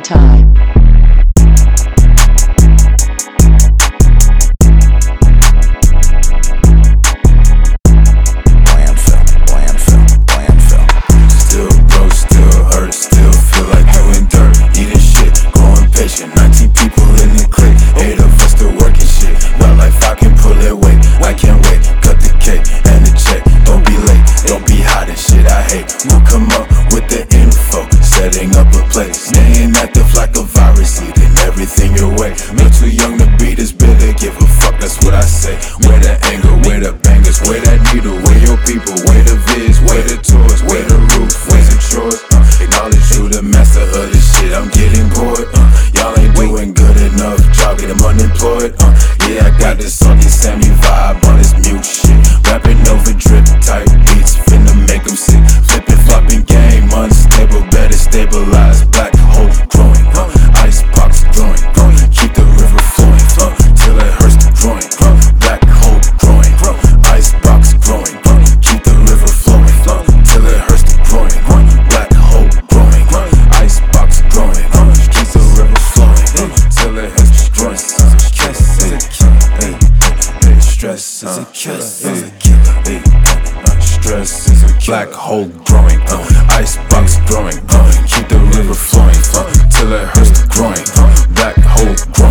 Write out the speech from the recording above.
time. Still broke, still hurt, still feel like doing dirt. Eating shit, growing patient. 19 people in the clique, 8 of us still working shit. Well, life I can pull it weight, I can't wait. Cut the cake and the check. Don't be late, don't be hot and shit I hate. We'll come up with the info, setting up a place. Staying active like a virus, eating everything your way. Me too young to be this bitter, give a fuck, that's what I say. Where the anger, where the bangers, where that needle, where your people, where the vids, where the tours, where the roof, where's the chores. Acknowledge you the master of this shit, I'm getting bored. Y'all ain't doing good enough, y'all get them unemployed. Yeah, I got this salty Sammy vibe on this mute shit. Rapping over drip type beats, finna make them sick. Flipping, flopping game, unstable, better stabilize. Black hole growing, ice pops growing. Keep the river flowing, till it hurts the groin. Black hole growing, ice box growing. Keep the river flowing, till it hurts the groin. Black hole growing, ice box growing. Keep the river flowing, till it hurts the groin. Stress is a killer. Stress is a black hole growing, ice box growing. Keep the river flowing, till it hurts the groin. Black hole growing.